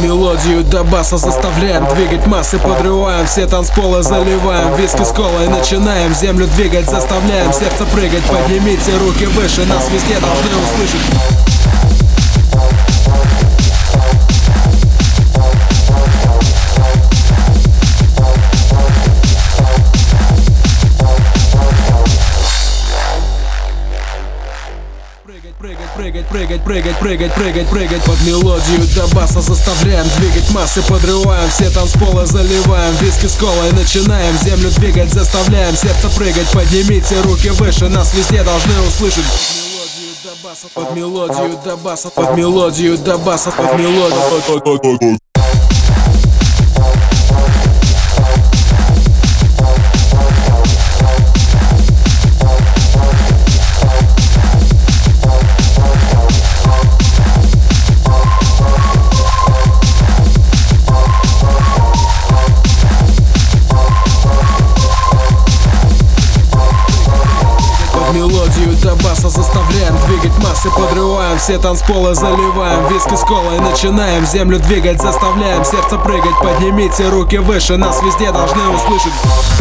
мелодию до баса заставляем двигать массы, подрываем все танцполы, заливаем виски с колой, начинаем землю двигать, заставляем сердце прыгать. Поднимите руки выше, нас везде должны услышать. Прыгать под мелодию до баса заставляем двигать массы, подрываем все танцполы, заливаем виски с колой, начинаем землю двигать, заставляем сердце прыгать. Поднимите руки выше, нас везде должны услышать. Под мелодию до баса, под мелодию до баса, под мелодию. Мелодию до баса заставляем двигать массы, подрываем все танцполы, заливаем виски с колой, начинаем землю двигать, заставляем сердце прыгать. Поднимите руки выше, нас везде должны услышать.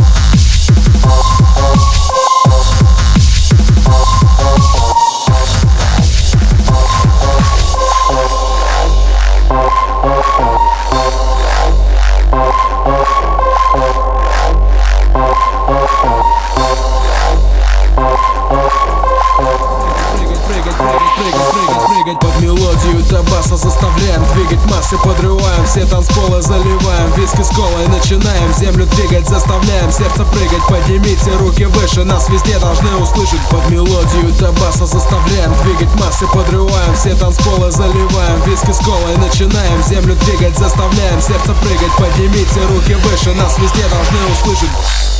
Под мелодию до баса заставляем двигать массы, подрываем все танцполы, заливаем виски с колой, начинаем землю двигать, заставляем сердце прыгать. Поднимите руки выше, нас везде должны услышать. Под мелодию до баса заставляем двигать массы, подрываем все танцполы, заливаем виски с колой, начинаем землю двигать, заставляем сердце прыгать. Поднимите руки выше, нас везде должны услышать.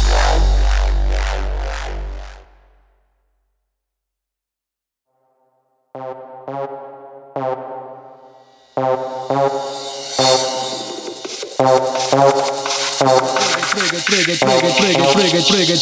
Прыгать.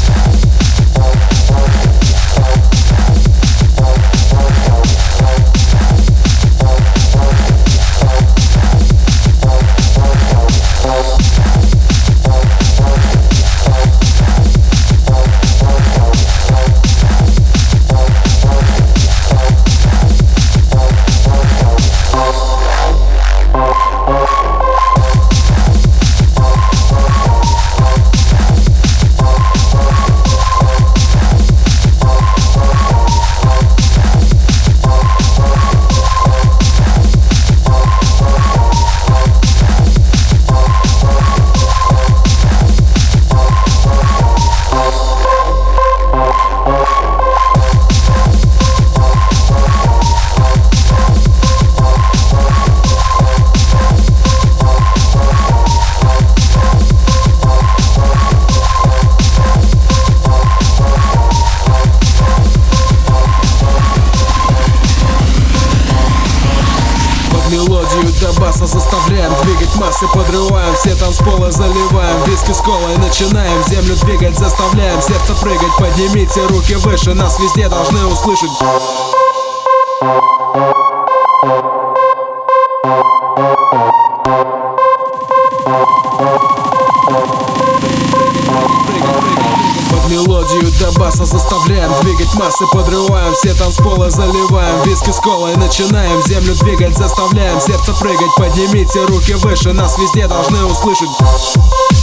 Мелодию до баса заставляем двигать массы, подрываем все танцполы, заливаем виски с колой, начинаем землю двигать, заставляем сердце прыгать. Поднимите руки выше, нас везде должны услышать. Под мелодию до баса заставляем двигать массы, подрываем все танцполы, заливаем виски с колой, начинаем землю двигать, заставляем сердце прыгать. Поднимите руки выше, нас везде должны услышать.